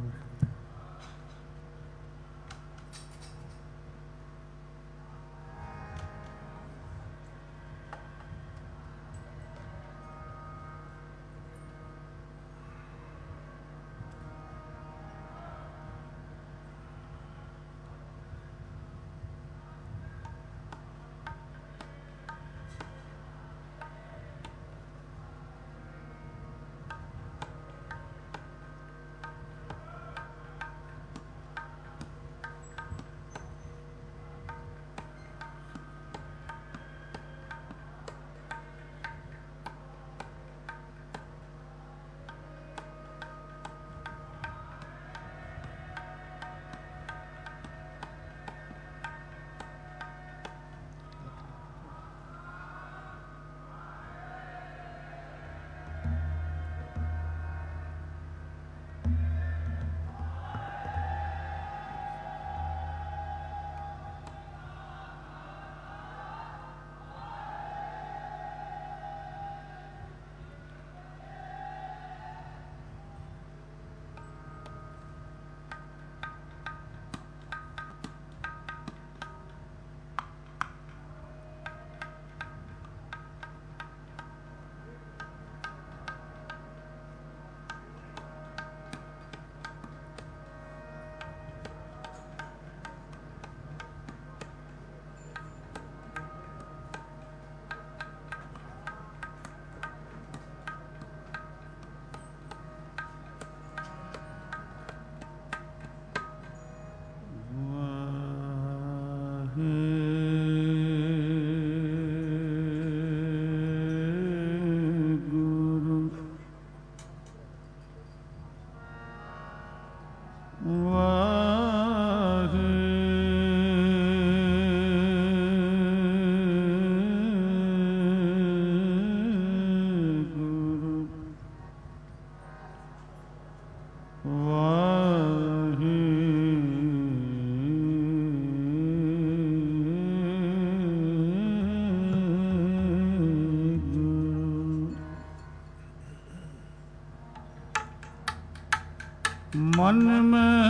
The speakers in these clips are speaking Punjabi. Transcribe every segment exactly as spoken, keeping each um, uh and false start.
मन में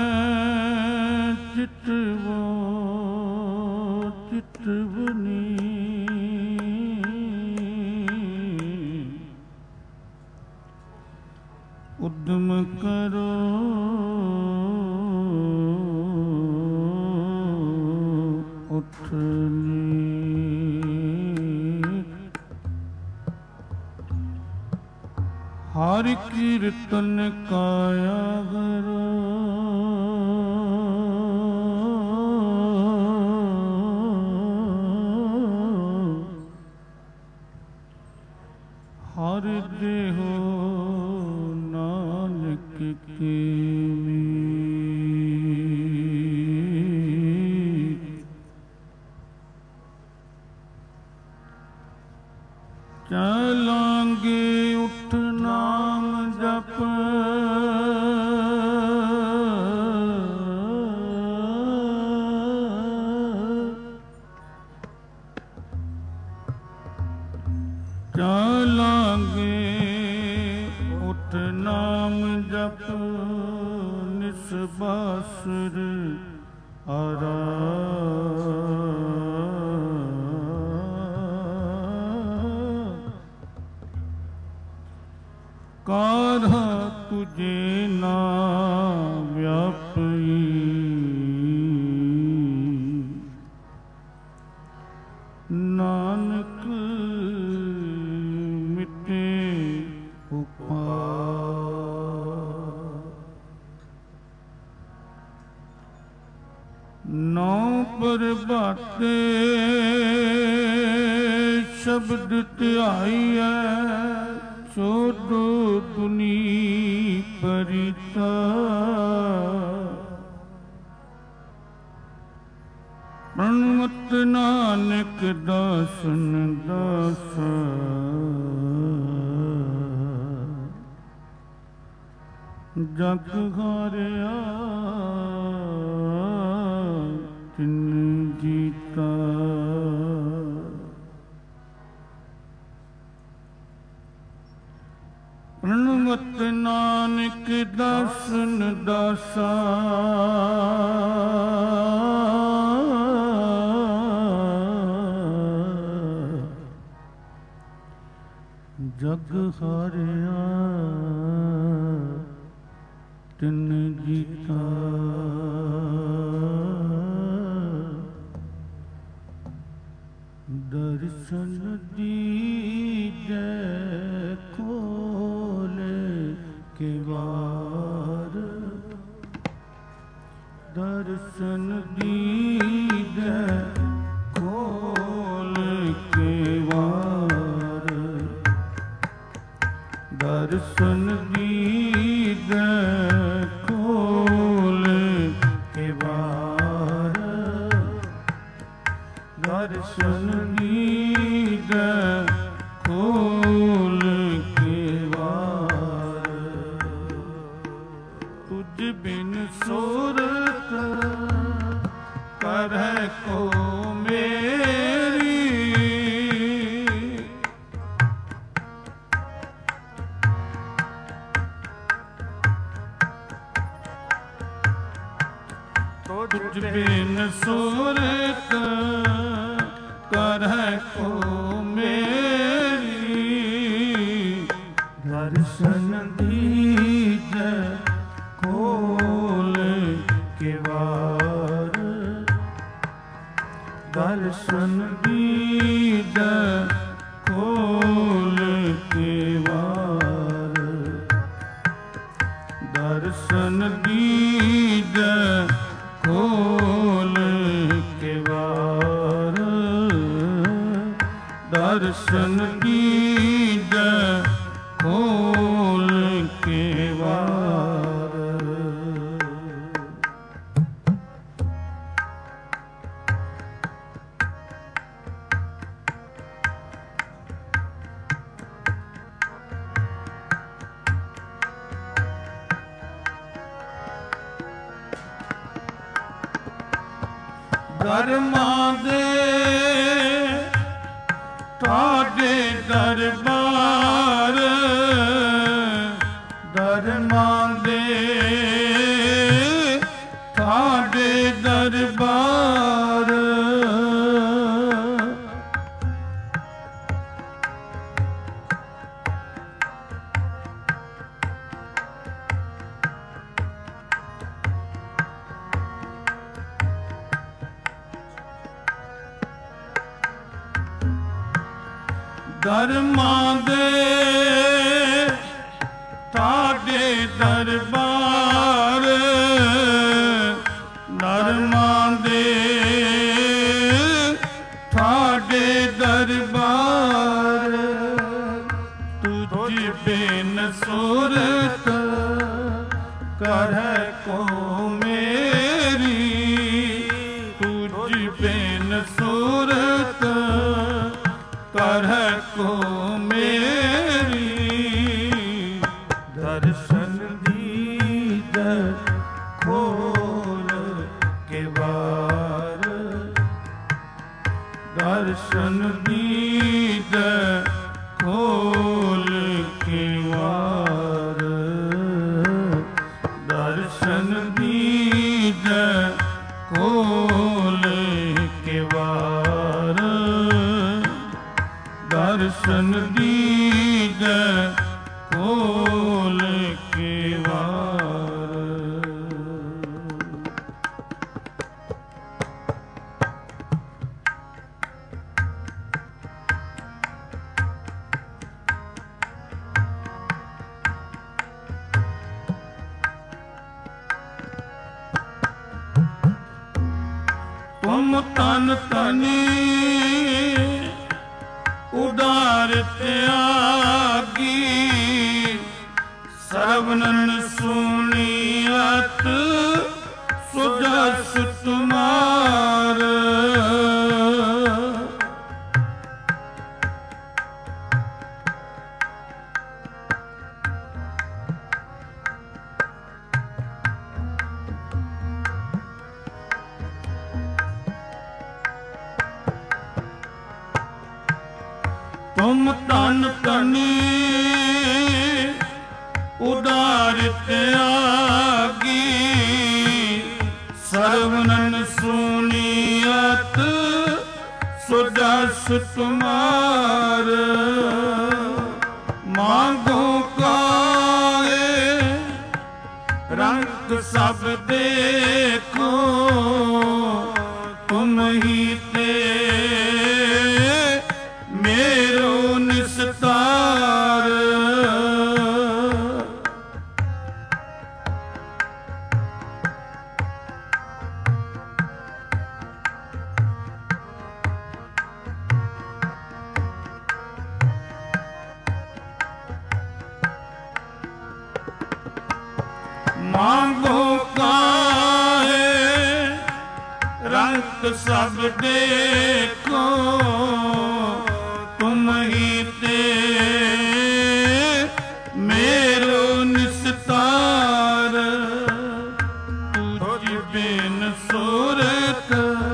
चितवो चितवनी उद्यम करो उठनी हरि कीर्तन काया करो हरि देहो नानक के चलांगे उठ नाम जप चलांगे उठ नाम जप निस्बासुर आरा काढ़ा तुझे ना व्यापी नानक मिटे उपाय नौ प्रभाते शब्द ध्याईऐ छोड़ो दुनी परिता प्रणमत नानक दासन दासा जग हारिया तिन जीता ਪ੍ਰਣਮਤ ਨਾਨਕ ਦਾਸਨ ਦਾਸਾ ਜਗ ਹਾਰਿਆ ਤਿਨ ਜੀਤਾ ਦਰਸ਼ਨ ਦੀਜੈ ਖੋਲੇ ਕਿਵਾਰ ਦਰਸ਼ਨ ਦੀਜੈ ਖੋਲੇ ਕਿਵਾਰ ਦਰਸ਼ਨ ਦੀਜੈ ਖੋਲੇ ਕਿਵਾਰ ਦਰਸ਼ਨ ਦੀਜੈ ਖੋਲ ਕਿਵਾਰ ਤੁਝ ਬਿਨ ਸੂਰਤ ਕਰਹਿ ਕੋ ਮੇਰੀ ਤੁਝ ਬਿਨ ਸੂਰਤ ਕਰਹਿ ਕੋ ਮੇਰੀ ਦਰਸ਼ਨ ਦੀਜੈ ਖੋਲ ਕਿਵਾਰ ਦਰਸ਼ਨ ਦੀਜੈ ਖੋਲ ਕਿਵਾਰ ਦਰਸ਼ਨ ਦੀਜੈ ਖੋਲ ਕਿਵਾਰ ਦਰਸ਼ਨ ਦੀਜੈ ਖੋਲ ਕਿਵਾਰ ਧਰਮਾਂ ਦੇ ਤੁਹਾਡੇ ਦਰਬਾਰ ਧਰਮਾਂ ਦੇ ਤੁਹਾਡੇ ਦਰਬਾਰ ਧਰਮਾਂ ਦੇ ਤੁਹਾਡੇ ਦਰਬਾਰ ਧਰਮਾਂ ਦੇ ਤੁਹਾਡੇ ਦਰਬਾਰ ਤੁਝ ਬਿਨ ਸੂਰਤ ਕਰਹਿ ਕੋ ਮੇਰੀ ਤੁਝ ਬਿਨ ਸੂਰਤ ਕਰਹਿ ਕੋ ਮੇਰੀ ਦਰਸ਼ਨ ਦੀਜੈ ਖੋਲ ਕਿਵਾਰ ਦਰਸ਼ਨ ਦੀਜੈ ਖੋਲ ਕਿਵਾਰ ਦਰਸ਼ਨ ਦੀਜੈ ਖੋਲ ਕਿਵਾਰ ਦਰਸ਼ਨ ਦੀਜੈ ਖੋਲ ਕਿਵਾਰ ਤੁਮ ਤਨ ਤਨੀ ਉਦਾਰ ਤਿਆਗੀ ਸਰਵਨਨ ਸੁਨੀਅਤ ਸੁਜਸ ਤੁਮਾਰ ਤੁਮ ਤਨ ਤਨੀ ਉਦਾਰ ਤਿਆਗੀ ਸਰਵਨਨ ਸੁਨੀਅਤ ਸੋ ਜਸ ਤੁਮਾਰ ਮਾਂਗੋ ਕਾਏ ਰੰਗ ਸਭ ਦੇਖੋ ਤੁਮ ਹੀ ਤੇ मेरो निस्तार मांगो काहे रंग सब देखो तुम ही ते मेरो निस्तार तुझ बिन सूरत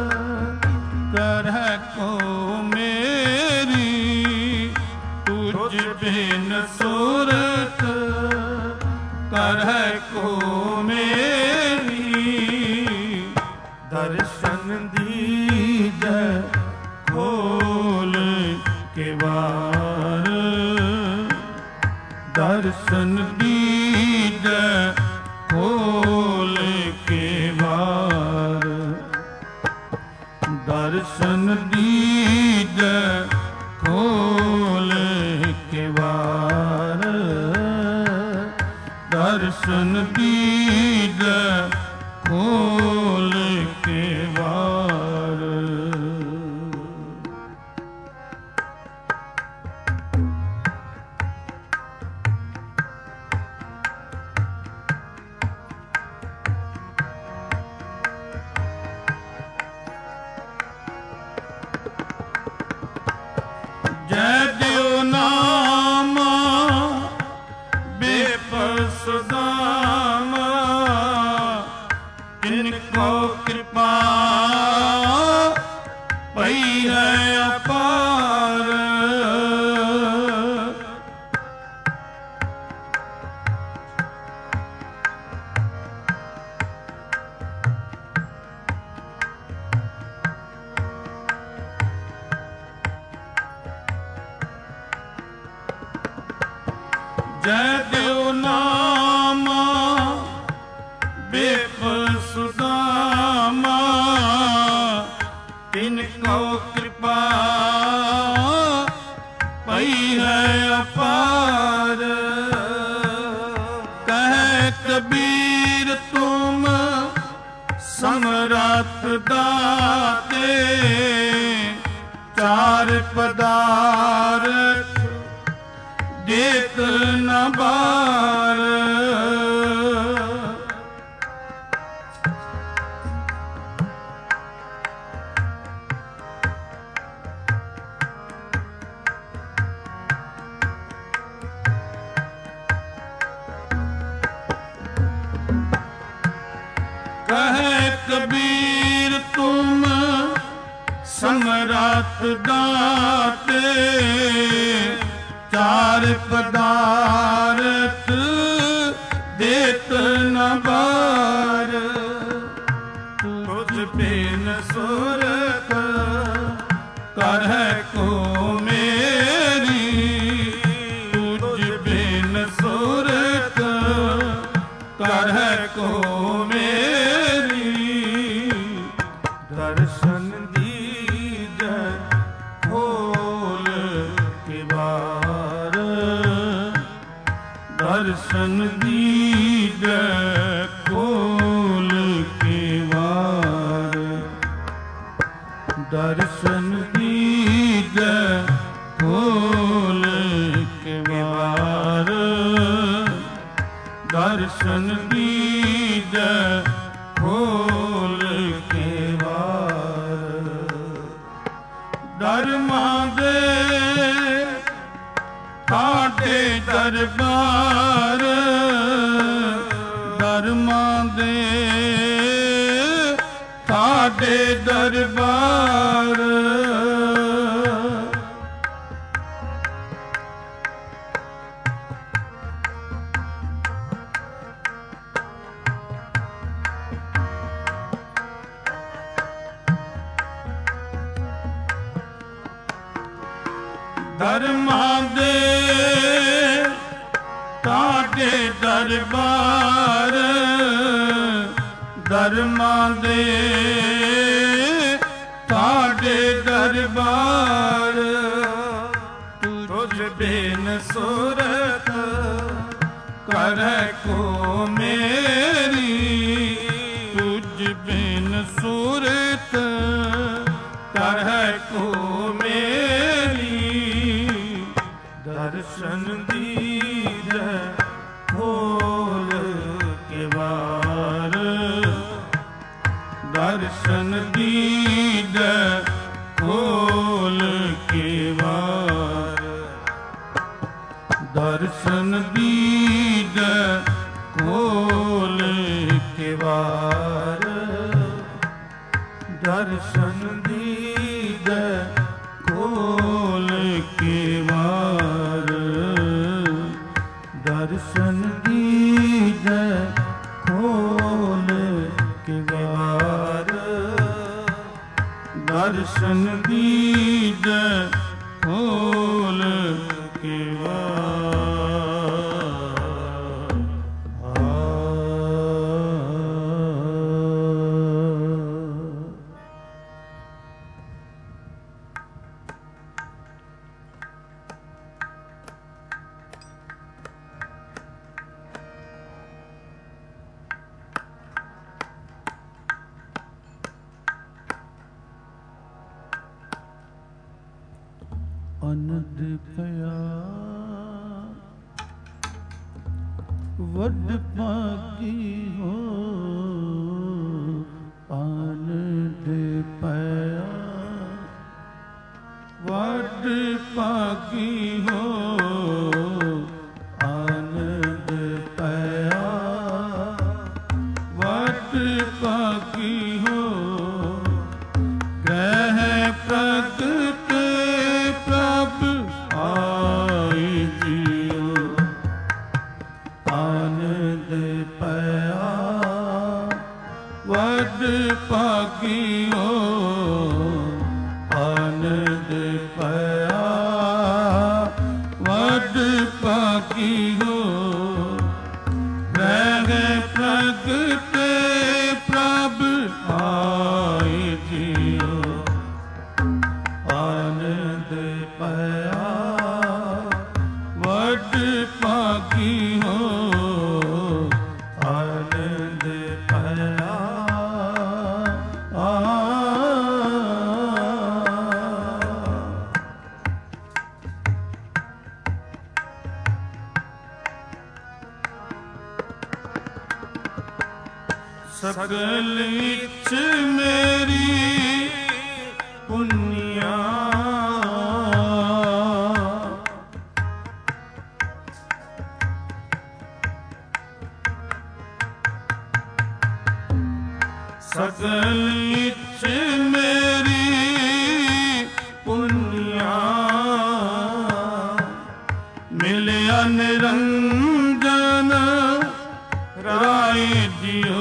करह को मेरी तुझ बिन सूरत करह को मेरी दर्शन दीज खोल के बार दर्शन दीज खोल के बार दर्शन दीज खोल के बार दर्शन दीज खोल के बार जय देव नामा बेपस दामा इनको कृपा पई है अपार जय देव नामा बेपस दामा तिनको कृपा पई है अपार कहे कबीर तुम समरथ दाते चार पदार्थ देत न बार कहे कबीर तुम समरथ दाते चार पदार्थ देत न बार तुझ बिन सुरत करह को मेरी तुझ बिन सुरत करह को मेरी दर्शन दीज खोल के बार दर्शन दीज खोल के बार दर्शन दीज खोल के बार दर्शन दीज खोल के बार धर्मा दे काटे दरबार धर्मा दे काटे दरबार ਕਰਮਾਂ ਦੇ ਤੁਹਾਡੇ ਦਰਬਾਰ, ਧਰਮਾਂ ਦੇ ਤੁਹਾਡੇ ਦਰਬਾਰ। ਤੁਝ ਬਿਨ ਸੁਰਤ ਕਰੈ ਕੋ ਮੇਰੀ, ਤੁਝ ਬਿਨ ਸੁਰਤ ਕਰੈ ਕੋ ਮੇਰੀ। ਦਰਸ਼ਨ ਦੀਜੈ ਖੋਲ ਕੇ ਬਾਰ, ਦਰਸ਼ਨ ਦੀਜੈ ਖੋਲ ਕੇ ਬਾਰ, ਦਰਸ਼ਨ ਦੀਜੈ ਖੋਲ ਕੇ ਬਾਰ, ਦਰਸ਼ਨ ਦੀਜੈ ਖੋਲ ਕੇ ਬਾਰ, ਦਰਸ਼ਨ ਦੀਜੈ ਖੋਲ ਕੇ ਬਾਰ, ਦਰਸ਼ਨ ਦੀਜੈ ਖੋਲ ਕੇ ਬਾਰ। ਅਨੰਦ ਭਇਆ ਵੱਡ ਭਾਗੀ ਹੋ, ਆਨੰਦ ਭਇਆ ਵੱਡ ਭਾਗੀ ਹੋ, ਆਨੰਦ ਭਇਆ ਵੱਡ ਭਾਗੀ ਹੋ। ਗ੍ਰਹਿ ਪ੍ਰਗਟ ਪ੍ਰਭ ਆਇ ਜੀਉ, ਆਨੰਦ ਭਇਆ ਵੱਡ ਭਾਗੀ ਹੋ, ਆਨੰਦ ਭਇਆ ਵੱਡ ਭਾਗੀ ਹੋ। ਗ੍ਰਹਿ ਪ੍ਰਗਟ ਪ੍ਰਭ ਆਇ ਜੀਉ, ਆਨੰਦ ਭਇਆ ਵੱਡ ਭਾਗੀ ਹੋ, ਆਨੰਦ ਭਇਆ ਆ। ਸਕਲ ਇੱਛ ਮੇਰੀ ਪੁੰਨਿਆ, ਸਕਲ ਇੱਛ ਮੇਰੀ ਪੁੰਨਿਆ। ਮਿਲਿਆ ਨਿਰੰਜਨ ਰਾਏ ਜੀਓ,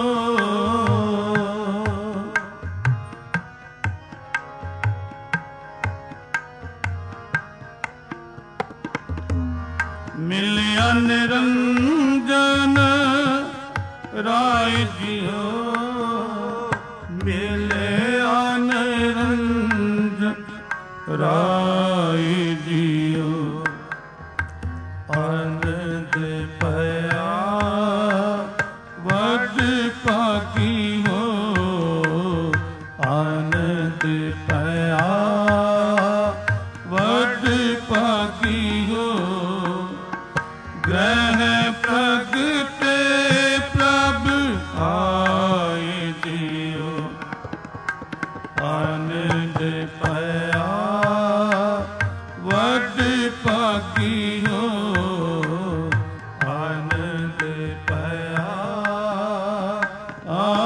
ਮਿਲਿਆ ਨਿਰੰਜਨ ਰਾਏ ਜੀਓ, ਮਿਲਿਆ ਨਿਰੰਜਨ ਰਾਏ ਜੀਓ। ਆਨੰਦ ਭਇਆ ਵੱਡ ਭਾਗੀ ਹੋ, ਆਨੰਦ ਭਇਆ ਵੱਡ ਭਾਗੀ ਹੋ। ਗ੍ਰਹਿ ਪ੍ਰਗਟ ਪ੍ਰਭ ਆਇ ਜੀਉ, ਆਨੰਦ ਭਇਆ ਵੱਡ ਭਾਗੀ ਹੋ, ਆਨੰਦ ਭਇਆ ਆ।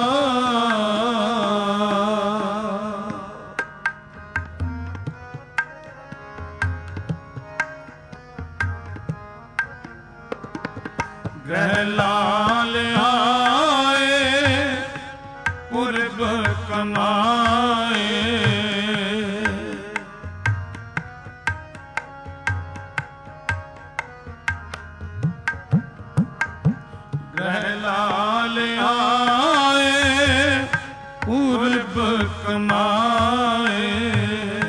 ਗ੍ਰਹਿ ਲਾਲ ਆਏ ਪੁਰਬ ਕਮਾਏ, ਗ੍ਰਹਿ ਲਾਲ ਆਏ ਪੁਰਬ ਕਮਾਏ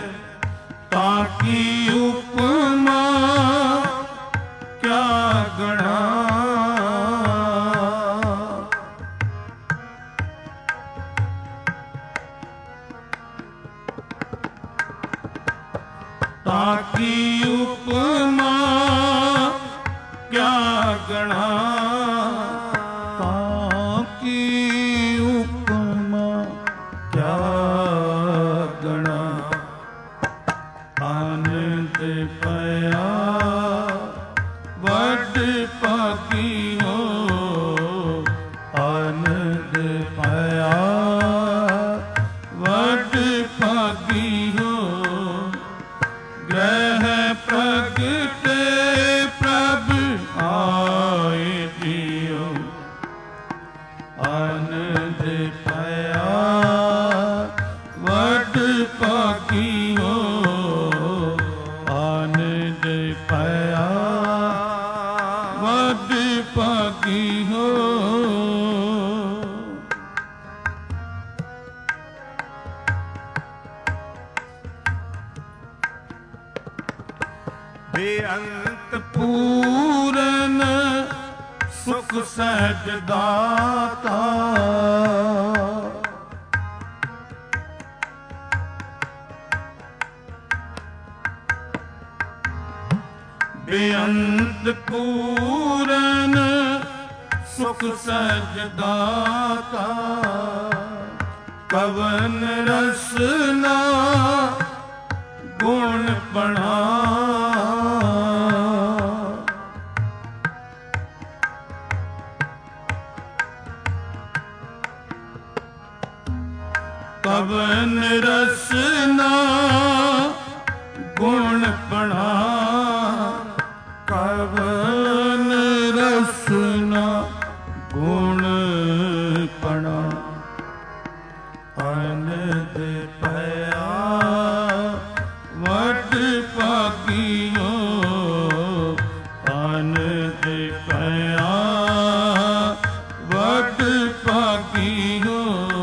ਤਾਕੀ ਉਪਮਾ ਕਿਆ ਗਣਾ ਤਾਕੀ ਉਪਮਾ ਕਿਆ ਗਣਾ ਤਾਕੀ ਉਪਮਾ ਕਿਆ ਗਣਾ ਆਨੰਦ ਪਿਆ ਵੱਡ ਭਾਗੀ ਹੋ ਆਨੰਦ ਪਿਆ ਵੱਡ ਭਾਗੀ ਹੋ ਗ੍ਰਹਿ ਪ੍ਰਗਟੇ ਪ੍ਰਭ ਆਏ ਜੀਉ ਆਨੰਦ ਪਿਆ ਵੱਡ ਭਾਗੀ ਹੋ ਆਨੰਦ ਪਿਆ ਵੱਡ ਭਾਗੀ ਹੋ ਬੇਅੰਤ ਪੂਰਨ ਸੁਖ ਸਹਿਜ ਦਾਤਾ ਬੇਅੰਤ ਪੂਰਨ ਸੁਖ ਸਹਿਜ ਦਾਤਾ ਕਵਨ ਰਸਨਾ ਗੁਣ ਬਣਾ ਕਵਨ ਰਸਨਾ ਗੁਣ ਬਣਾ ਕਵਨ ਰਸਨਾ ਗੁਣ ਬਣਾ ਆਨੰਦ ਪਿਆ ਵੱਡ ਭਾਗੀ ਹੋ ਆਨੰਦ ਪਿਆ ਵੱਡ ਭਾਗੀ ਹੋ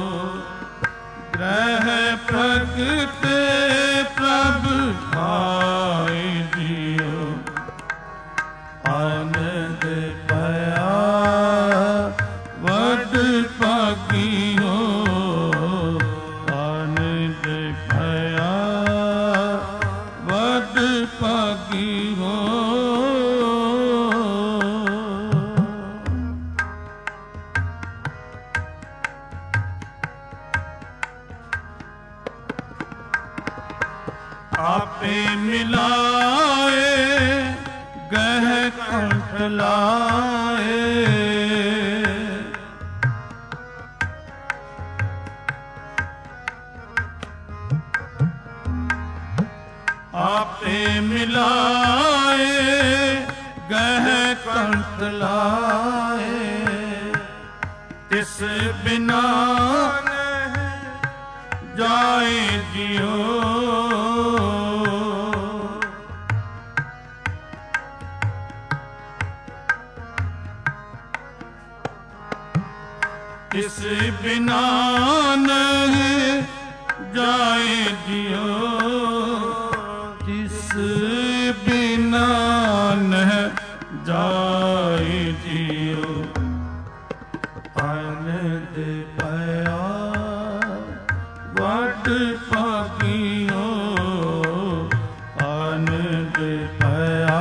ਗ੍ਰਹਿ ਪ੍ਰਗਟੇ ਪ੍ਰਭ ਆਏ ਜੀਉ ਆਨੰਦ ਪਿਆ ਵੱਡ ਭਾਗੀ ਹੋ ਆਨੰਦ ਪਿਆ ਵੱਡ ਭਾਗੀ ਹੋ ਆਪੇ ਮਿਲਾਏ ਗਹਿ ਕੰਠ ਲਾਏ ਆਪੇ ਮਿਲਾਏ ਗਹਿ ਕੰਠ ਲਾਏ ਤਿਸ ਬਿਨਾ ਜਾਏ ਜਿਉ ਤਿਸ ਬਿਨਾ ਨਹੀਂ ਜਾਏ ਜਿਉ ਤਿਸ ਬਿਨਾ ਨਹੀਂ ਜਾਏ ਜਿਉ ਆਨੰਦ ਪਿਆ ਵੱਡ ਭਾਗੀ ਹੋ ਆਨੰਦ ਪਿਆ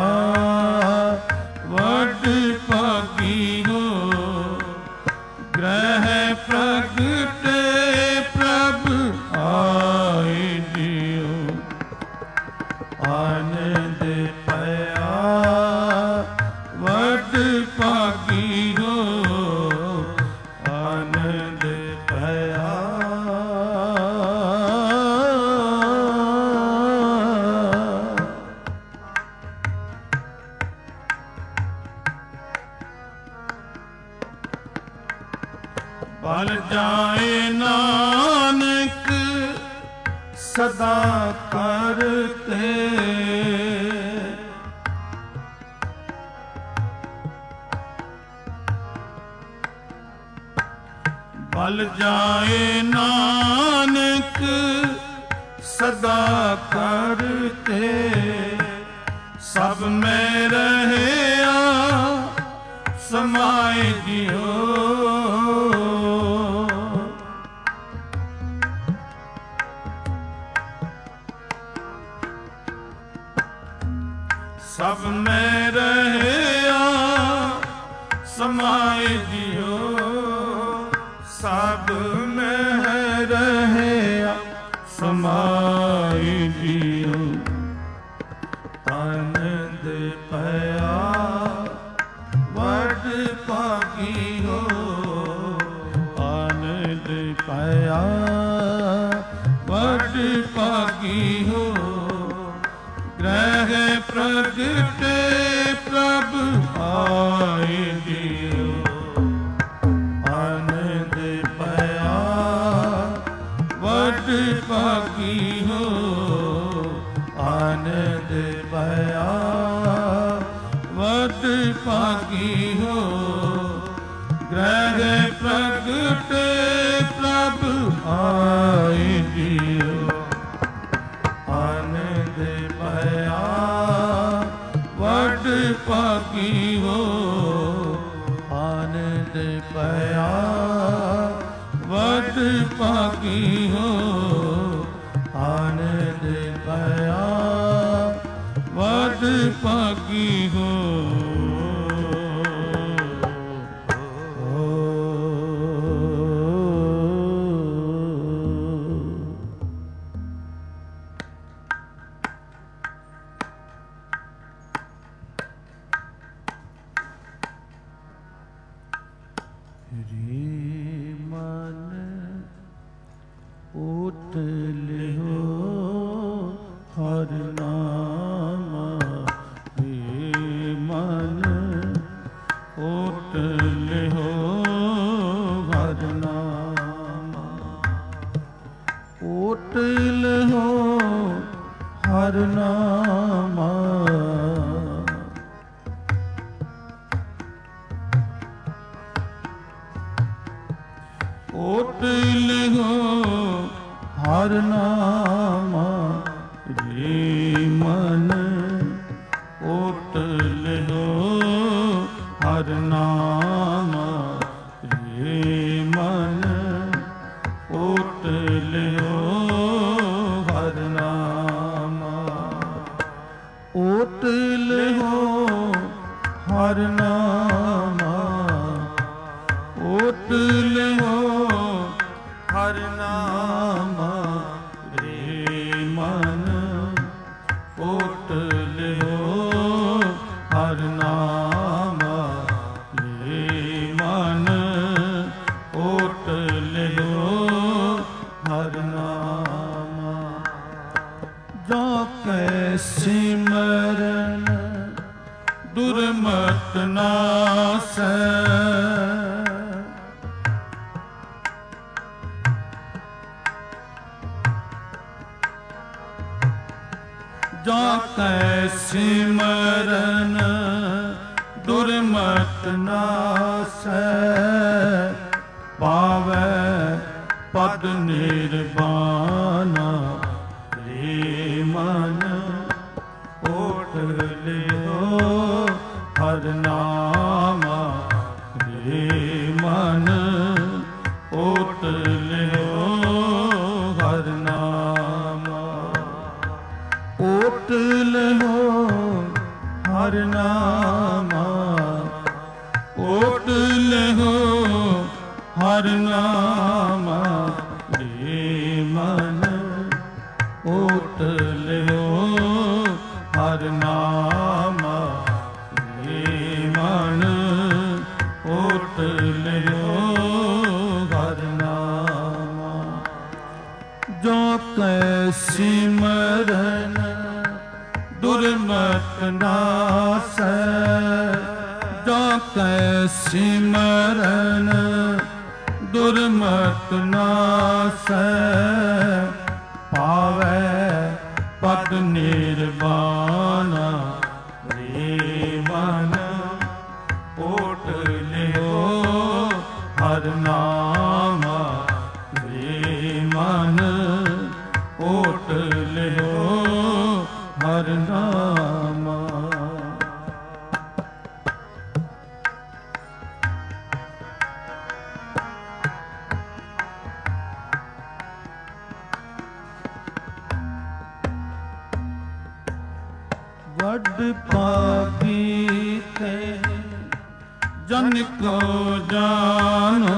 ਵੱਡ ਭਾਗੀ ਹੋ ਗ੍ਰਹਿ ਪ੍ਰਗਟੇ ਪ੍ਰਭ ਆਏ ਜੀਉ ਆਨੰਦ ਪਿਆ ਵੱਡ ਭਾਗੀ ਹੋ ਆਨੰਦ ਪਿਆ ਬਲ ਜਾਏ ਨਾਨਕ ਸਦਾ ਕਰਤੇ ਬਲ ਜਾਏ ਨਾਨਕ ਸਦਾ ਕਰਤੇ, ਸਭ ਮੈਂ ਰਹਿਆ ਸਮਾਏ ਜਿਉ। ਸਭ ਮੈਂ ਰਹਿਆ ਸਮਾਏ ਜਿਉ, ਸਭ ਮੈਂ ਰਹਿਆ ਸਮਾਏ ਜਿਉ। ਆਨੰਦ ਪਿਆ ਵਡ ਭਾਗੀ ਹੋ, ਆਨੰਦ ਪਿਆ ਵਡ ਭਾਗੀ ਹੋ। ਗ੍ਰਹਿ ਪ੍ਰਗਟੇ ਪ੍ਰਭ ਆਏ ਜਿਉ, ਆਨੰਦ ਪਿਆ ਵਡ ਭਾਗੀ ਹੋ, ਆਨੰਦ ਪਿਆ ਵਡ ਭਾਗੀ ਹੋ। ਗ੍ਰਹਿ ਪ੍ਰਗਟੇ ਪ੍ਰਭ ਆਏ ਜਿਉ, ਆਨੰਦ ਪਿਆ ਵਡ ਭਾਗੀ ਹੋ, ਆਨੰਦ ਪਿਆ ਵਡ ਭਾਗੀ ਹੋ। ਆਨੰਦ ਪਿਆ ਵਡ ਭਾਗੀ ਹੋ। ਹਰ ਨਾਮ ਹਰ ਨਾਮਾ। ਵੱਡ ਭਾਗੀ ਤੇ ਜਨ ਕੋ ਜਾਨੋ,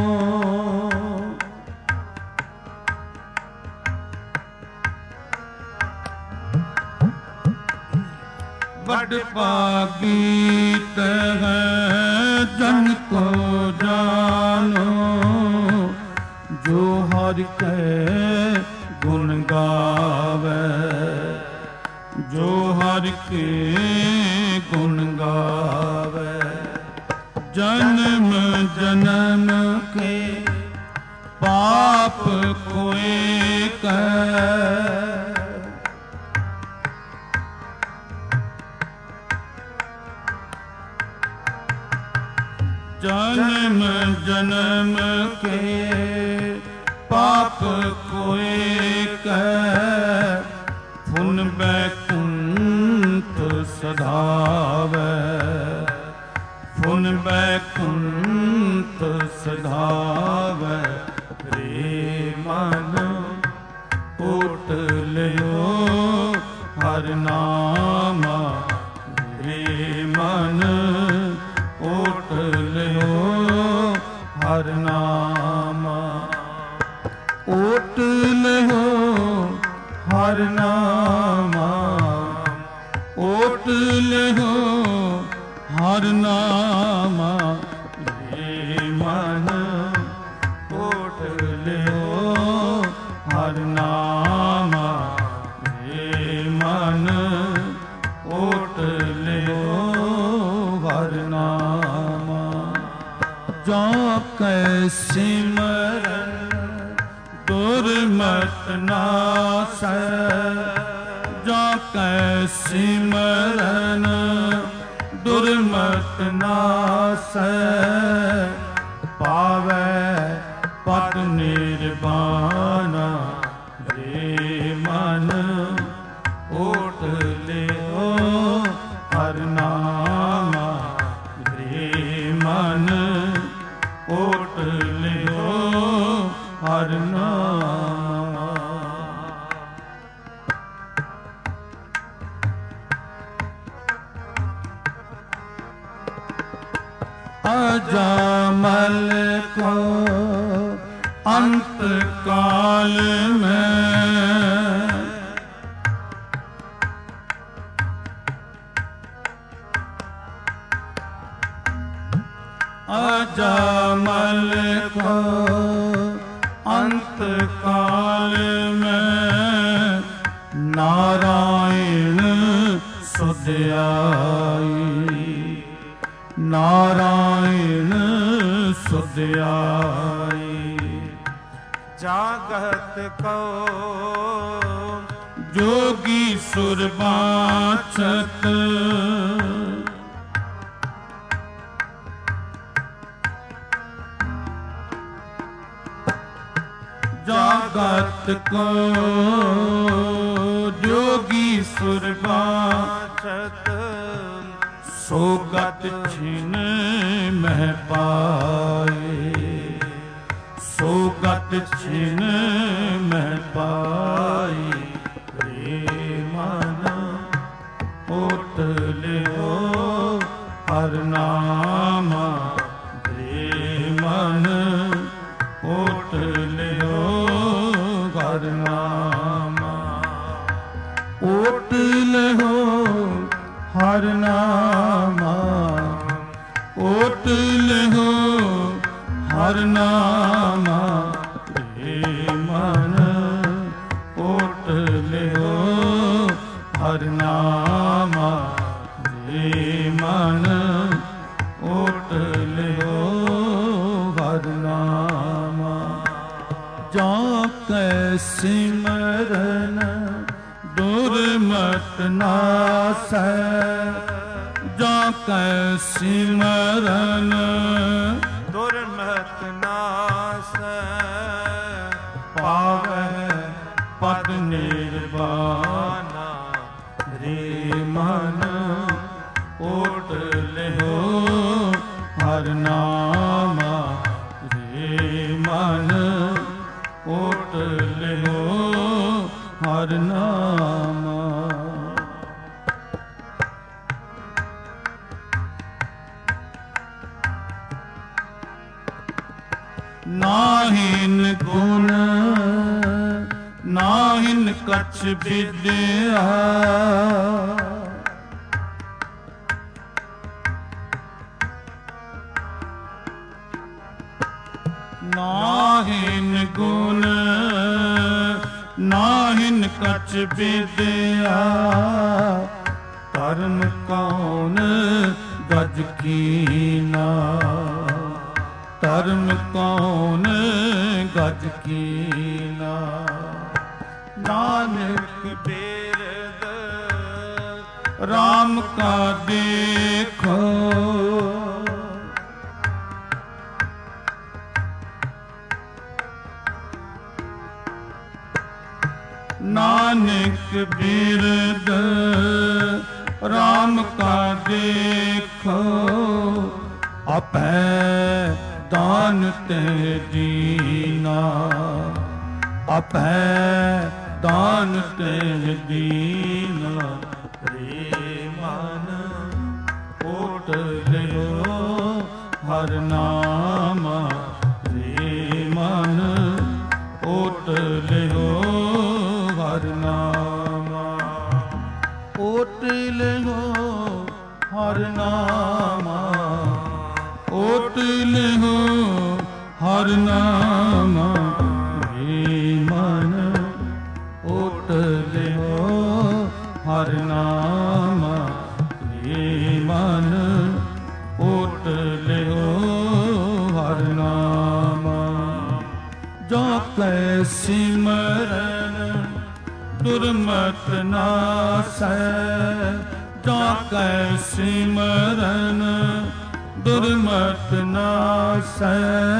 ਵੱਡ ਭਾਗੀ ਤੇ ਜਨ ਕੋ ਜਾਨੋ, ਜੋ ਹਰਿ ਕੈ ਗੁਣ ਗਾਵੇ, ਜੋ ਹਰਿ ਕੇ ਗੁਣ ਗਾਵੇ। ਜਨਮ ਜਨਮ ਕੇ ਪਾਪ ਕੋਇ ਕੈ, जन्म जन्म के पाप कोई कह, फुन बैकुंठ सधावे, फुन बैकुंठ सधावे। रे मन ओट लियो हर नामा, रे मन ओट लियो हर नामा, ओट लियो हर नामा, ओट लियो हर नामा। ये मन ओट लियो हर नामा, ये मन ओट लियो हर नामा। जा कै सिमरन दुर्मत नासै, जा कै सिमरन दुर्मत नासै। पावै पद निर्वाणा, रे मन ओट लियो हर नामा, रे मन ओट लियो हर नामा। अजामल को अंत काल में, अजामल को अंत काल में, नारायण सुध आई, नारायण सुध आई। जागत को जोगी सुर बाछत, जागत को जोगी सुर बाछत, सोगत छिन मह पाए, सोगत छिन मह पाए। रे मन ओट लियो हर नामा, रे मन ओट लियो हर नामा। ओट लियो हर नामा, ओट लियो हर नामा। रे मन ओट लियो हर नामा, रे मन ओट लियो हर नामा। जा कै सिमरन दुर्मत नासै, जा कै सिमरन दुर्मत नासै। पावै पद निर्वाणा, ਨਾਹਿਨ ਗੁਣ ਨਾਹਿਨ ਕਛ ਵਿਦਿਆ ਨਾਹਿਨ ਗੁਣ ਨਾਹਿਨ ਕਛ ਵਿਦਿਆ ਧਰਮ ਕੌਣ ਗਜ ਕੀਨਾ ਧਰਮ ਕੌਣ ਗਜ ਕੀਨਾ ਨਾਨਕ ਬਿਰਦ ਰਾਮ ਕਾ ਦੇਖੋ ਨਾਨਕ ਬਿਰਦ ਰਾਮ ਕਾ ਦੇਖੋ ਆਪੈ ਦਾਨ ਤੇ ਦੀਨਾ ਆਪੈ ਦਾਨ ਤੇ ਦੀਨਾ ਰੇ ਮਨ ਓਟ ਲਿਓ ਹਰ ਨਾਮ ਰੇ ਮਨ ਓਟ ਲਿਓ ਹਰ ਨਾਮ ਓਟ ਲਿਓ ਹਰ ਨਾਮ ਓਟ ਲਿਓ ਹਰ ਨਾਮ ਰੇ ਮਨ ਓਟ ਲਿਓ ਹਰ ਨਾਮ ਰੇ ਮਨ ਓਟ ਲਿਓ ਹਰ ਨਾਮ ਜੋ ਕੈ ਸਿਮਰਨ ਦੁਰਮਤ ਨਾਸੈ ਜੋ ਕੈ ਸਿਮਰਨ ਦੁਰਮਤ ਨਾਸੈ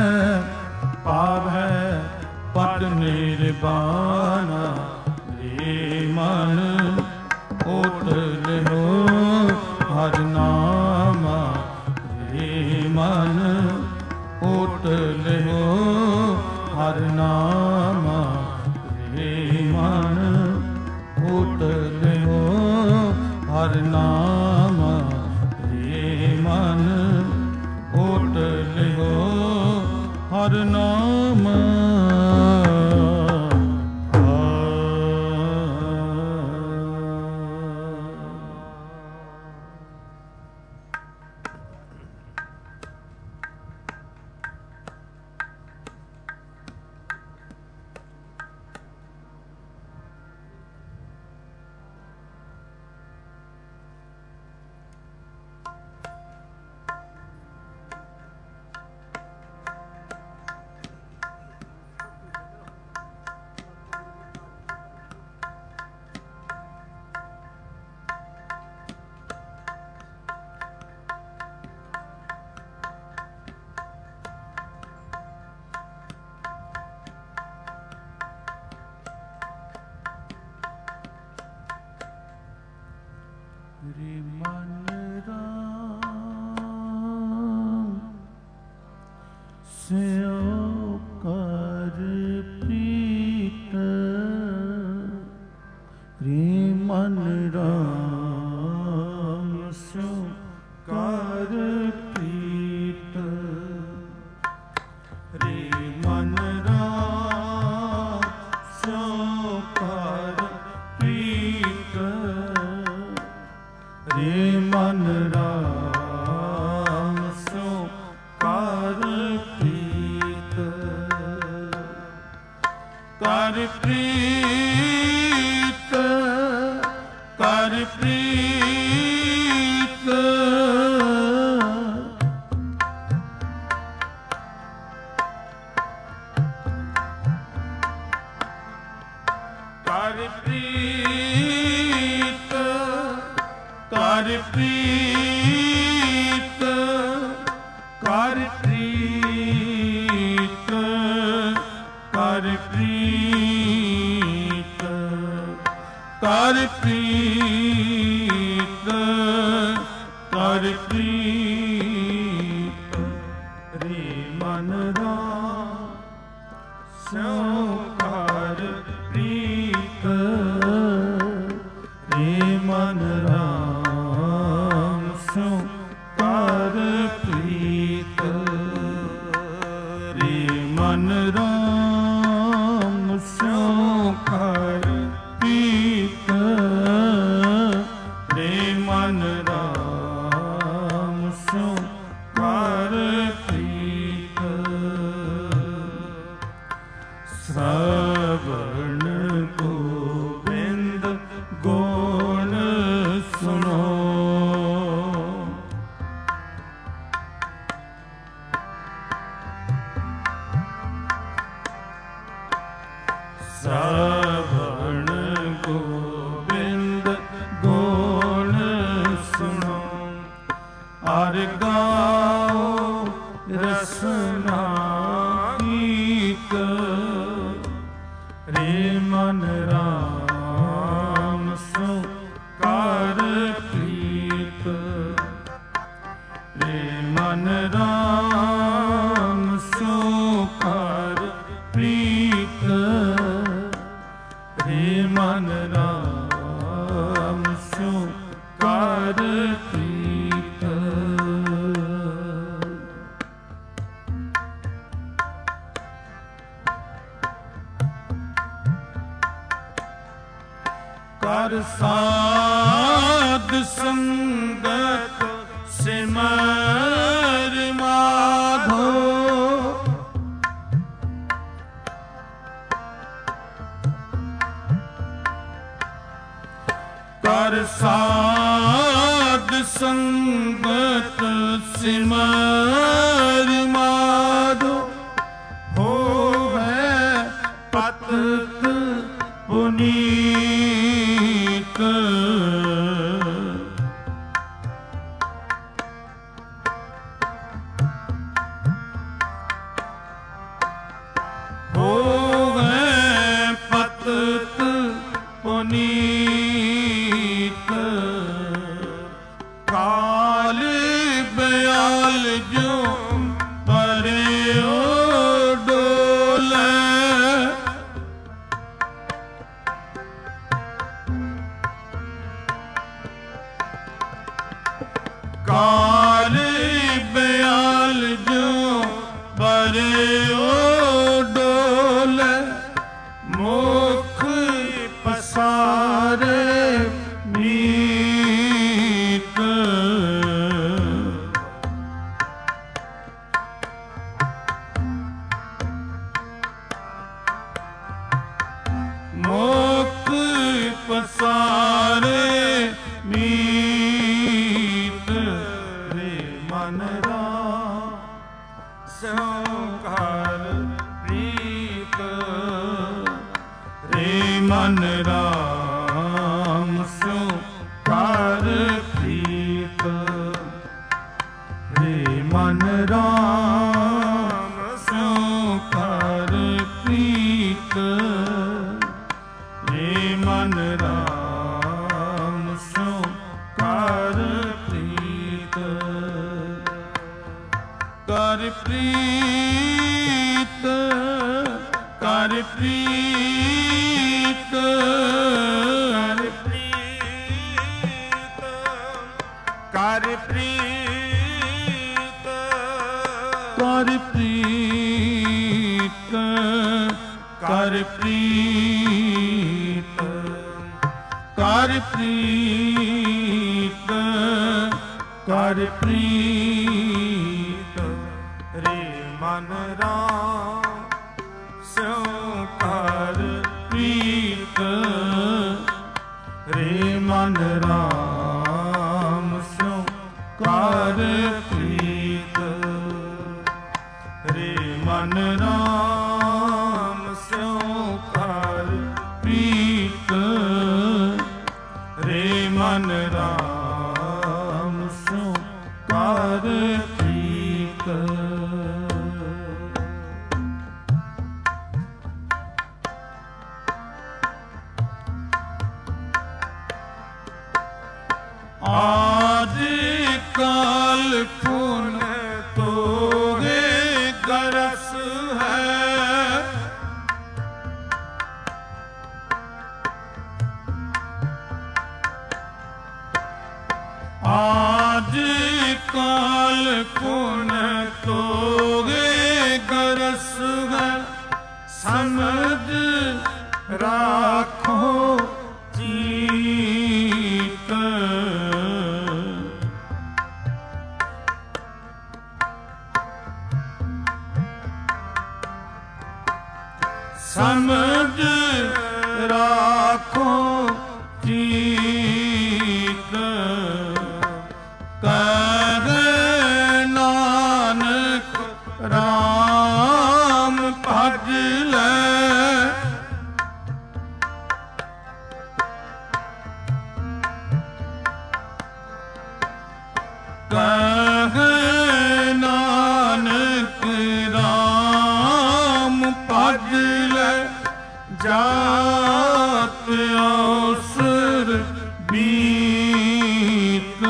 ਪਾਵੈ ਪਟ ਨਿਰਵਾਣਾ ਰੇ ਮਨ ਓਟ ਲਿਓ ਹਰ ਨਾਮ ਰੇ ਮਨ ਓਟ ਲਿਓ ਹਰ ਨਾਮ ਰੇ ਮਨ ਓਟ ਲਿਓ ਹਰ ਨਾਮ ਰੇ ਮਨ ਓਟ ਲਿਓ ਹਰ ਨਾਮ ਰੇ ਮਨ ਰਾਮ ਸਿਉ ਕਰ ਪ੍ਰੀਤ ਰੇ ਮਨ ਰਾਮ ਸਿਉ ਕਰ ਪ੍ਰੀਤ ਰੇ ਮਨ ਰਾਮ ਸਿਉ ਕਰ ਪ੍ਰੀਤ ਰੇ ਮਨ ਰਾਮ ਸਿਉ ਕਰ ਪ੍ਰੀਤ ਕਰ ਪ੍ਰੀਤ ਕਰ ਪ੍ਰੀਤ ਕਰ ਪ੍ਰੀਤ ਕਰ ਪ੍ਰੀਤ ਕਰ ਪ੍ਰੀਤ ਕਰ ਪ੍ਰੀਤ ਕਰ ਪ੍ਰੀਤ ਕਰ ਪ੍ਰੀਤ ਰੇ ਮਨ ਰਾਮ ਸਿਉ ਕਰ ਪ੍ਰੀਤ ਰੇ ਮਨ ਰਾਮ ਸਿਉ ਕਰ ਪ੍ਰੀਤ ਰੇ मन राम स्यों कर प्रीत रे मन राम स्यों कर प्रीत श्रवण गोविंद गुण सुनो श्रवण गोविंद गुण सुनो और गाओ रसना गीत रे मन राम सो कर प्रीत रे मन राम सो कर प्रीत रे मन राम सो कर प्रीत कर साध संगत सिमर माधो कर साध संगत सिमर माधो हो है पतित पुनीत हो है पतित पुनीत काल बयाल जो परे ओ डोले काल बयाल जो परे ओ डोले मुख पसारे मीत मुख पसारे मीत रे मन राम स्यों कर प्रीत रे मन राम स्यों कर प्रीत रे मन राम स्यों कर प्रीत रे मन राम स्यों कर प्रीत कर प्रीत कर प्रीत कर प्रीत कर प्रीत कर प्रीत कर प्रीत कर प्रीत रे मन राम स्यों कर प्रीत रे मन राम स्यों कर प्रीत रे मन राम स्यों कर प्रीत रे मन राम स्यों कर प्रीत आदि काल पुन तोगे गरस है आदि काल पुन तो राखो चीत। समझ राखो चीत। कहे नानक राम भज ले। कहे नानक राम भज ले। जात अवसर बीत।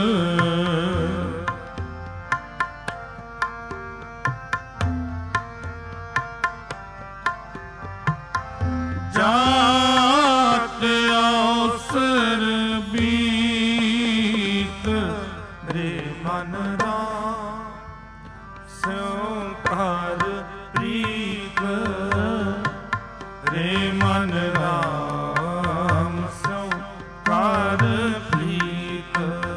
जात अवसर बीत। रे मन राम स्यों कर प्रीत। रे मन राम स्यों कर प्रीत।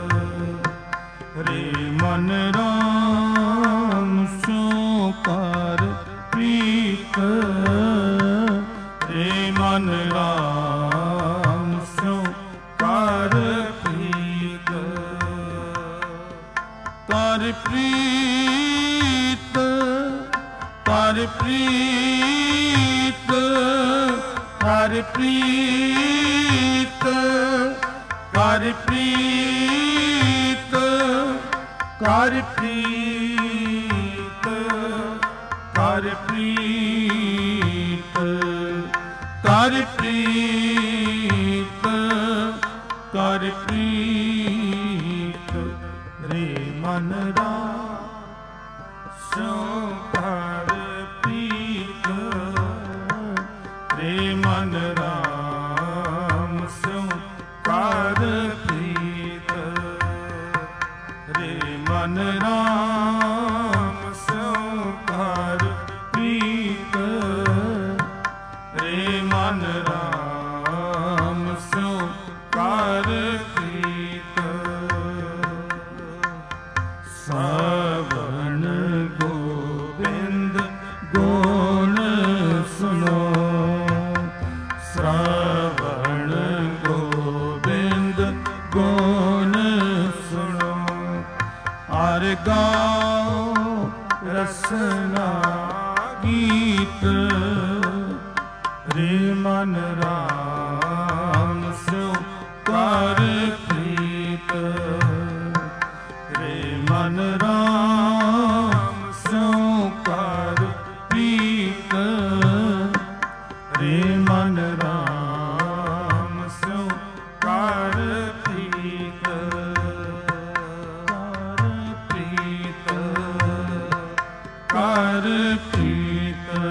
रे मन राम स्यों कर प्रीत। रे मन राम स्यों कर प्रीत। कर प्रीत कर प्रीत कर प्रीत कर प्रीत कर प्रीत कर प्रीत कर प्रीत कर प्रीत। रे मन राम स्यों कर प्रीत। रे मन राम स्यों कर प्रीत। रे मन राम स्यों कर प्रीत। रे मन राम स्यों कर प्रीत। श्रवण गोविंद गुण सुनो। श्रवण गोविंद गुण सुनो। हर गाओ रसना गीत। रे मन राम स्यों कर प्रीत। रे मन राम स्यों कर प्रीत। रे मन राम स्यों कर प्रीत। कर प्रीत कर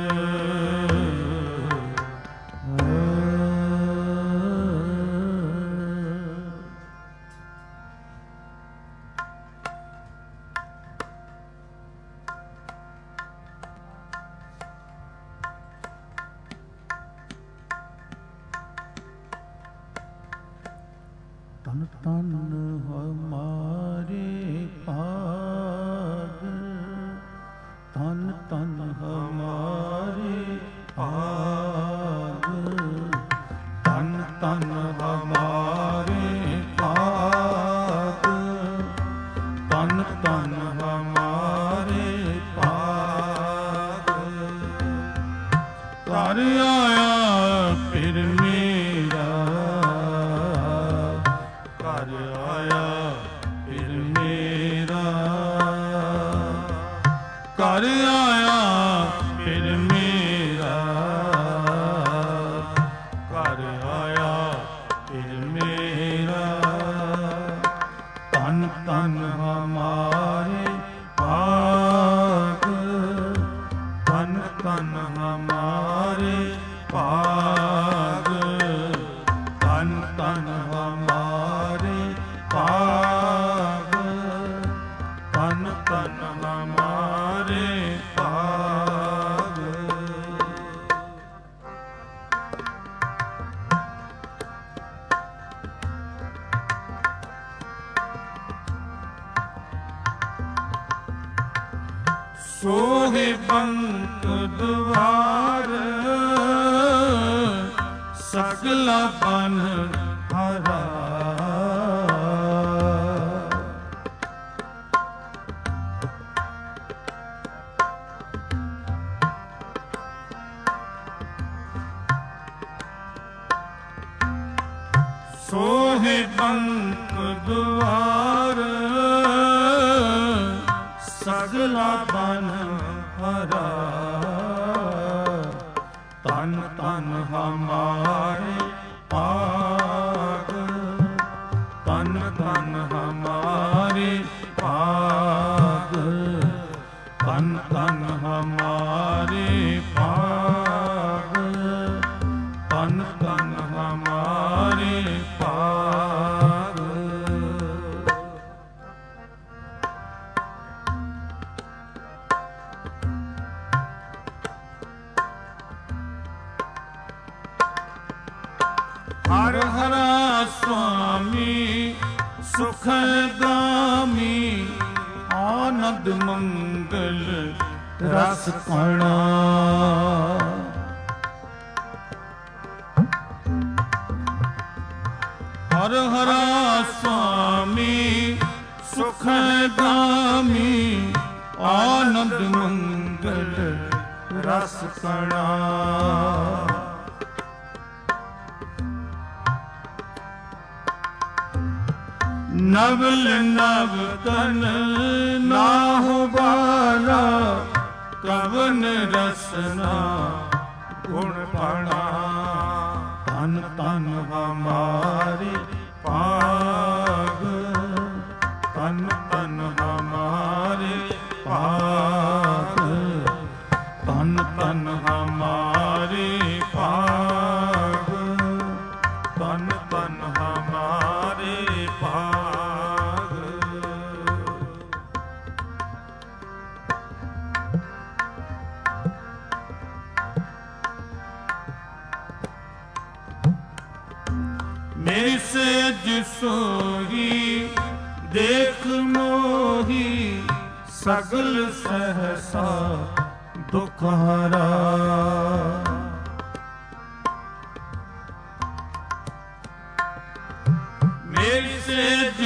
तन तन हमारे भाग। तन तन हमारे भाग। तन तन हमारे भाग। तन तन हमारे भाग। कर आया फिर मेरा। कर आया फिर मेरा। कर आया फिर मेरा। कर आया फिर मेरा। तन तन हमारे भाग। तन तन हमारे भाग। तन तन हमारे भाग। तन तन हमारे भाग। ਸੋਹੇ ਬੰਕ ਦੁਆਰ ਸਗਲਾ ਬਨ ਹਰਾ। ਸੋਹੇ ਬੰਕ ਦੁਆਰ ਸਗਲਾ ਬਨ ਹਰਾ। ਤਨ ਤਨ ਹਮਾਰੇ ਪਾਗ, ਤਨ ਤਨ ਹਮਾਰੇ ਪਾਗ, ਤਨ ਤਨ ਹਮਾਰੇ ਪਾਗ, ਤਨ ਤਨ ਹਮਾਰੇ ਪਾਗ। ਹਰ ਹਰਾ ਸੁਆਮੀ ਸੁਖਦਾਮੀ ਆਨੰਦ ਮੰਗਲ ਰਸ ਕਣਾ। ਹਰ ਹਰਾ ਸੁਆਮੀ ਸੁਖਦਾਮੀ ਆਨੰਦ ਮੰਗਲ ਰਸ ਕਣਾ। ਨਵਲ ਨਵ ਤਨ ਨਾਹੁ ਬਾਲਾ ਕਵਨ ਰਸਨਾ ਗੁਣ ਪਣਾ। ਤਨ ਤਨ ਹਮਾਰੇ ਪਾਗ, ਤਨ ਤਨ ਹਮਾਰੇ ਪਾਗ, ਤਨ ਤਨ ਹਮਾਰੇ ਪਾਗ, ਤਨ ਤਨ ਹਮਾਰੇ ਪਾਗ। ਮੇਰੀ ਸੇਜ ਸੋਈ ਦੇਖ ਮੋਹੀ ਸਗਲ ਸਹਸਾ ਦੁਖ ਹਰਾ। ਮੇਰੀ ਸੇਜ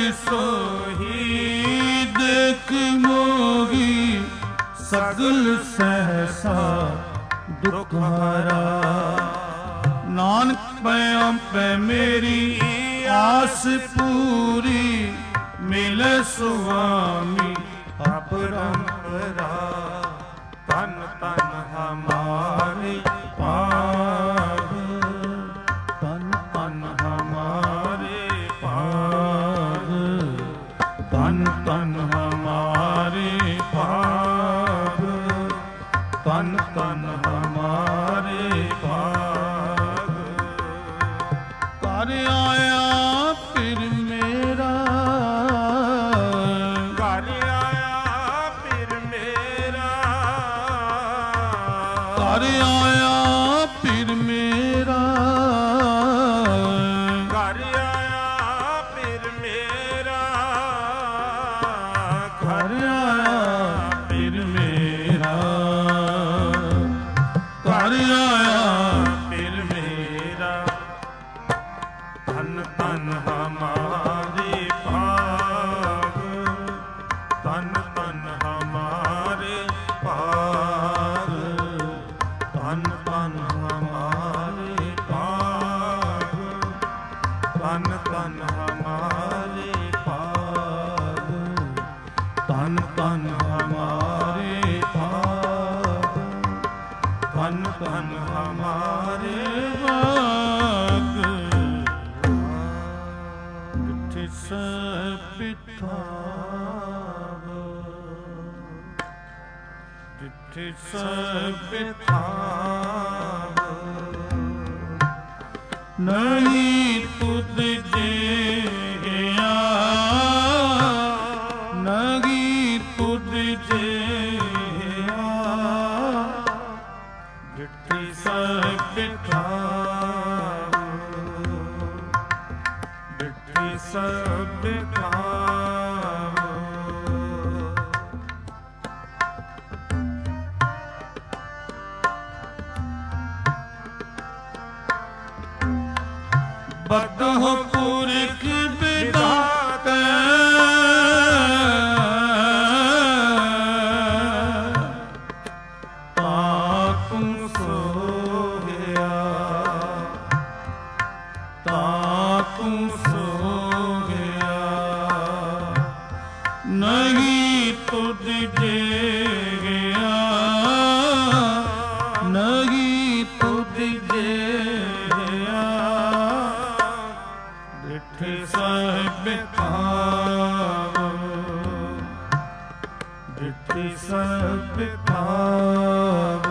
ਸੋਈ ਦੇਖ ਮੋਹੀ ਸਗਲ ਸਹਸਾ ਦੁਖ ਹਰਾ। ਨਾਨਕ ਪਿਆ ਪੈ ਮੇਰੀ ਆਸ ਪੂਰੀ ਮਿਲੇ ਸੁਆਮੀ ਅਪਰੰਪਰਾ। ਤਨ ਤਨ ਹਮਾਰੇ ਪਾਗ, ਤਨ ਤਨ ਹਮਾਰੇ ਪਾਗ, ਤਨ ਤਨ ਹਮਾਰੇ ਪਾਗ, ਤਨ ਤਨ ਹਮਾਰੇ ਪਾਗ। ਘਰ ਆਇਆ ਫਿਰ ਮੇਰਾ, ਘਰ ਆਇਆ ਫਿਰ ਮੇਰਾ, ਘਰ ਆਇਆ ਫਿਰ ਮੇਰਾ, ਘਰ ਆਇਆ ਫਿਰ ਮੇਰਾ, ਘਰ ਆਇਆ ਫਿਰ ਮੇਰਾ, ਘਰ ਆਇਆ ਫਿਰ ਮੇਰਾ। ਤਨ ਤਨ ਹਮਾਰੇ ਪਾਗ, ਤਨ ਤਨ ਹਮਾਰੇ ਪਾਗ, ਤਨ ਤਨ ਹਮਾਰੇ ਪਾਗ, ਤਨ ਤਨ ਹਮਾਰੇ ਪਾਗ, ਤਨ ਤਨ ਹਮਾਰੇ ਪਾਗ, ਤਨ ਤਨ ਹਮਾਰੇ ਪਾਗ। ਪਿਠਾ ਡਿਠਿ ਸਭਿਥਾ ਨਹੀਂ ਤੁਧ ਜਿਹਾ, ਨਹੀਂ ਤੁਧ ਜਿਹਾ। ਡਿਠਿ ਸਭਿਥਾ ਡਿਠਿ ਸਭਿਥਾ। ਬਦਹੁ ਪੁਰਖ ਵਿਧਾਤੈ ਤਾਕੁ ਸੋਹਿਆ ਤਾਕੁ ਸੋਹਿਆ ਨਹੀਂ ਤੁਧ ਜੇਗਿਆ ਨਹੀਂ ਤੁਧ ਜੇਗਿਆ ਡਿਠ ਸਾਹਿਬ ਭਾਵ ਡਿਠ ਸਾਹਿਬ ਭਾਵ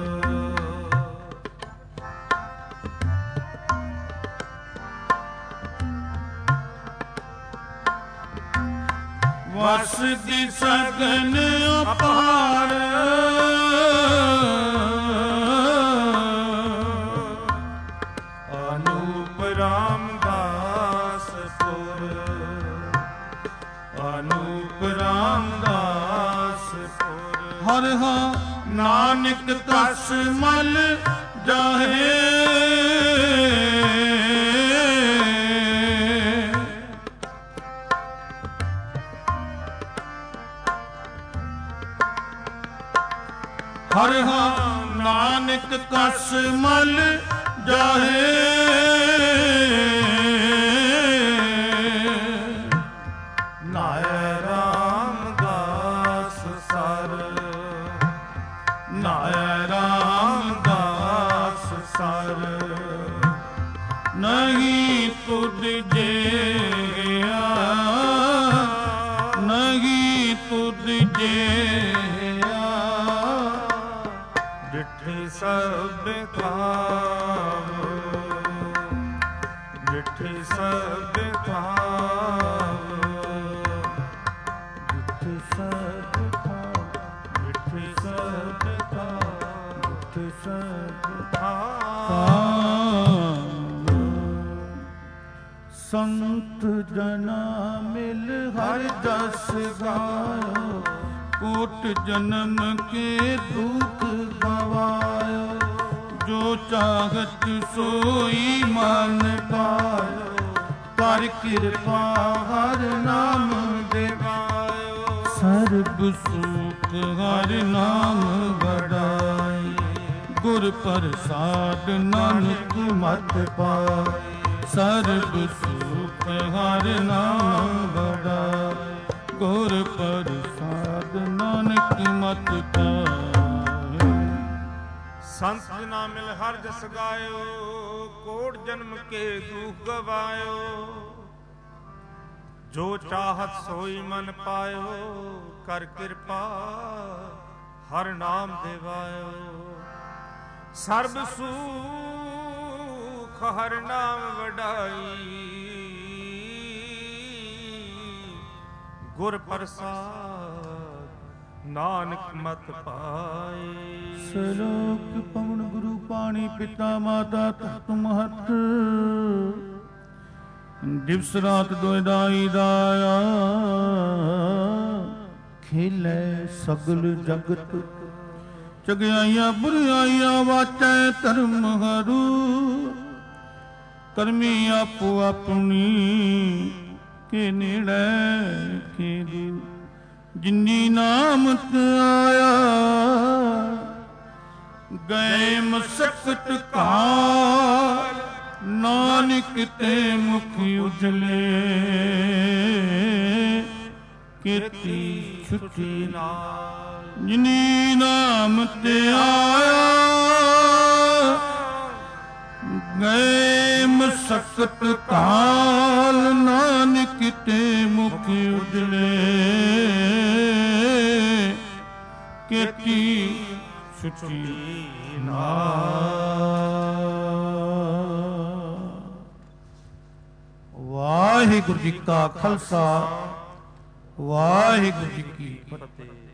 ਵਸ ਦੀ ਸਗਨ ਅਪਾਰ ਅਨੂਪ ਰਾਮਦਾਸ ਪੁਰ ਅਨੂਪ ਰਾਮਦਾਸ ਪੁਰ ਹਰਿ ਹਾਂ ਨਾਨਕ ਤਸ ਮਲ ਜਾਹੇ ਹਰਿ ਹਾਂ ਨਾਨਕ ਕਸ ਮਲ ਜਾਹੇ ਨਾਇ ਰਾਮਦਾਸ ਸਰ ਨਾਇ ਰਾਮਦਾਸ ਸਰ ਨਹੀਂ ਤੁਧ ਜੇਗਿਆ ਨਹੀਂ ਤੁਧ ਜੇਗਿਆ ਡਿਠ ਸਭ ਭਾਵ ਡਿਠ ਸਭ ਭਾਵ ਡਿਠ ਸਭ ਭਾਵ ਡਿਠ ਸਭ ਭਾਵ ਡਿਠ ਸਭ ਭਾਵ ਸੰਤ ਜਨਾ ਮਿਲ ਹਰਿ ਜਸ ਗਾਇਓ ਕੋਟ ਜਨਮ ਕੇ ਦੁਖ ਗਵਾਇਓ ਜੋ ਚਾਹਤ ਸੋਈ ਮਨ ਪਾਇਓ ਕਰ ਕਿਰਪਾ ਹਰ ਨਾਮ ਦੇਵਾਇਓ ਸਰਬ ਸੁਖ ਹਰ ਨਾਮ ਵਡਾਈ ਗੁਰ ਪ੍ਰਸਾਦ ਨਾਨਕ ਮਤ ਪਾਈ ਸਰਬ ਸੁਖ ਹਰ ਨਾਮ ਵਡਾਈ ਗੁਰ ਪ੍ਰਸਾਦ ਨਾਨਕ ਮਤ ਪਾਏ ਸੰਤ ਜਨਾ ਮਿਲ ਹਰ ਜਸ ਗਾਇਓ ਕੋਟ ਜਨਮ ਕੇ ਦੁਖ ਗਵਾਇਓ ਜੋ ਚਾਹਤ ਸੋਈ ਮਨ ਪਾਇਓ ਕਰ ਕਿਰਪਾ ਹਰ ਨਾਮ ਦੇਵਾਇਓ ਸਰਬ ਸੁਖ ਹਰ ਨਾਮ ਵਡਾਈ ਗੁਰ ਪ੍ਰਸਾਦ ਨਾਨਕ ਮਤ ਪਾਏ ਸਲੋਕ ਪਵਨ ਗੁਰੂ ਪਾਣੀ ਪਿਤਾ ਮਾਤਾ ਤਤ ਮਹਤ ਦਿਵਸ ਰਾਤ ਦੋਇ ਦਾਈ ਦਾਇਆ ਖੇਲੇ ਸਗਲ ਜਗਤ ਚਗਿਆਈਆਂ ਬੁਰਾਈਆਂ ਵਾਚੈ ਧਰਮ ਹਰੂ ਕਰਮੀ ਆਪੋ ਆਪਣੀ ਕੇ ਨੇੜੇ ਖੇਦੂ ਜਿਨੀ ਨਾਮਤ ਆਇਆ ਗਏ ਮਸਕਤ ਕਾਲ ਨਾਨਕ ਤੇ ਮੁਖ ਉਜਲੇ ਕੀਤੀ ਛੁੱਟੀ ਨਾਲ ਜਿਨੀ ਨਾਮਤ ਆਇਆ ਗਏ ਮਸਕਤ ਕਾਲ ਨਾਨਕ ਤੇ ਮੁਖ ਉਜਲੇ ਕੀਤੀ ਛੁੱਟੀ ਨਾਲ। ਵਾਹਿਗੁਰੂ ਜੀ ਕਾ ਖਾਲਸਾ ਵਾਹਿਗੁਰੂ ਜੀ ਕੀ ਫਤਿਹ।